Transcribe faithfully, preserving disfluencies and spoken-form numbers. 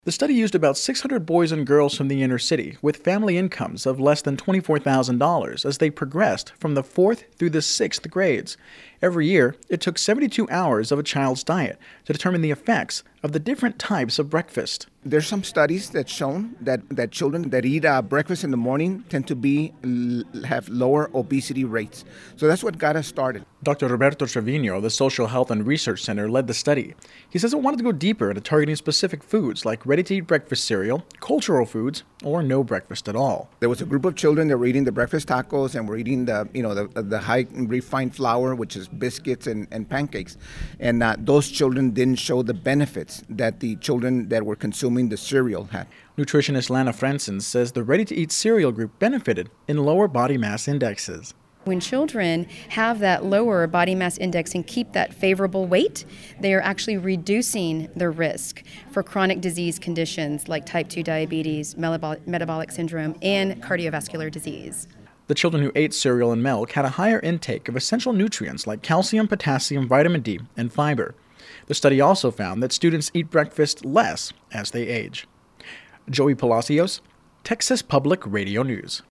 The study used about six hundred boys and girls from the inner city with family incomes of less than twenty-four thousand dollars as they progressed from the fourth through the sixth grades. Every year, it took seventy-two hours of a child's diet to determine the effects of the different types of breakfast. There's some studies that shown that, that children that eat uh, breakfast in the morning tend to be have lower obesity rates. So that's what got us started. Doctor Roberto Trevino of the Social Health and Research Center led the study. He says it wanted to go deeper into targeting specific foods like ready-to-eat breakfast cereal, cultural foods, or no breakfast at all. There was a group of children that were eating the breakfast tacos and were eating the you know the, the high refined flour, which is biscuits and, and pancakes. And uh, those children didn't show the benefits that the children that were consuming the cereal had. Nutritionist Lana Franson says the ready-to-eat cereal group benefited in lower body mass indexes. When children have that lower body mass index and keep that favorable weight, they are actually reducing their risk for chronic disease conditions like type two diabetes, metabolic syndrome, and cardiovascular disease. The children who ate cereal and milk had a higher intake of essential nutrients like calcium, potassium, vitamin D, and fiber. The study also found that students eat breakfast less as they age. Joey Palacios, Texas Public Radio News.